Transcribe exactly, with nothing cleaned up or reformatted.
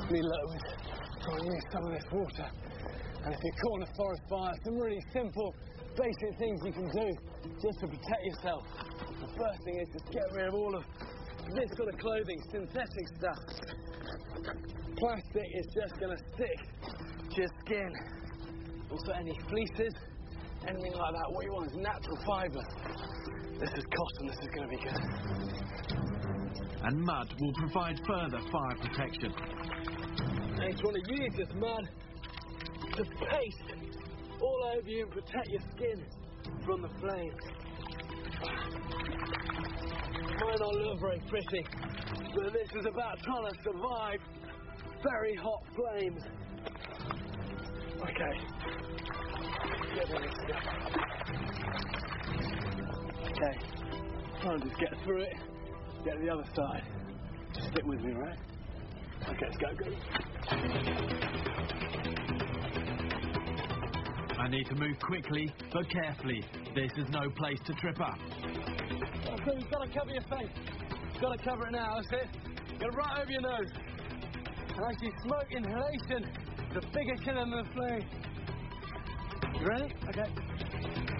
Need a little bit. Try and use some of this water. And if you're caught in a forest fire, some really simple, basic things you can do just to protect yourself. The first thing is just get rid of all of this sort of clothing, synthetic stuff. Plastic is just going to stick to your skin. Also any fleeces, anything like that. What you want is natural fibre. This is cotton, this is going to be good. And mud will provide further fire protection. And you want to use this mud to paste all over you and protect your skin from the flames. Might not look very pretty, but this is about trying to survive very hot flames. Okay. Get this stuff. Okay. Try and just get through it. Get to the other side. Just stick with me, right? Okay, let's go, go. I need to move quickly, but carefully. This is no place to trip up. Okay, you've got to cover your face. You've got to cover it now, that's it. Get it right over your nose. And actually, smoke inhalation is a bigger killer than the flame. You ready? Okay.